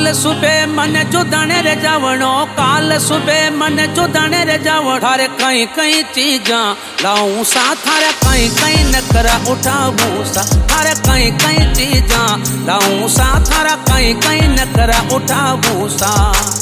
काल सुबह मन जुदाने रे जावणो, काल सुबह मन जुदाने रे जावण। थारे कई कई चीजा लाऊं सा, थारे कई कई नखरा उठाऊं सा, थारे कई कई चीजा लाऊं सा, थारा कई कई नखरा उठाऊं सा।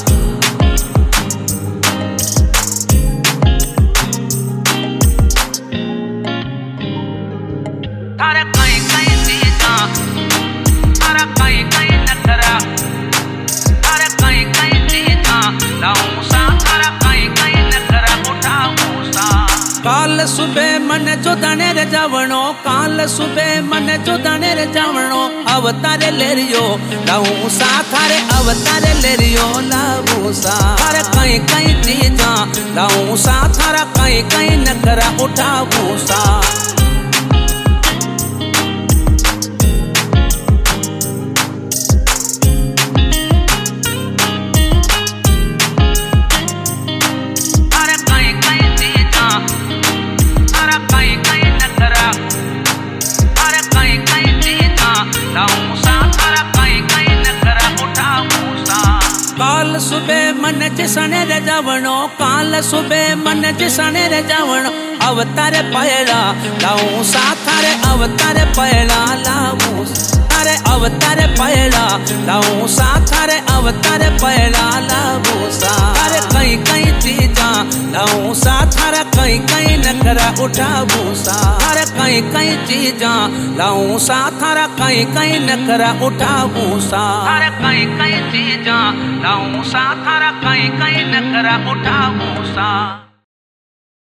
थारे कई कई चीजा, थारा कई कई नखरा, थारे कई कई चीजा लाऊं सा, थारा कई कई नखरा उठाऊं सा। काल सुबह मन जुदाने रे जावणो, काल सुबह मन जुदाने रे जावणो। अवतारे लेरियो लाऊं सा, थारे अवतारे लेरियो लाऊं सा। थारे कई कई चीजा लाऊं सा, थारा कई कई नखरा उठाऊं सा। काल सुबह मन जिसने रे जावणो, काल सुबह मन जिसने रे जावणो। अवतारे पहला लाऊं सा, थारे अवतारे पहला लाऊं सा, थारे अवतारे पहला लाऊं सा, थारे अवतारे पहला लाऊं सा। थारे कई कई चीजा लाऊं सा, थारा कई कई नखरा उठाऊं सा। थारे कई कई चीजा लाऊं सा, थारा कई कई नखरा उठाऊं सा। थारे कई कई चीजा लाऊं सा, थारा कई कई नखरा उठाऊं सा।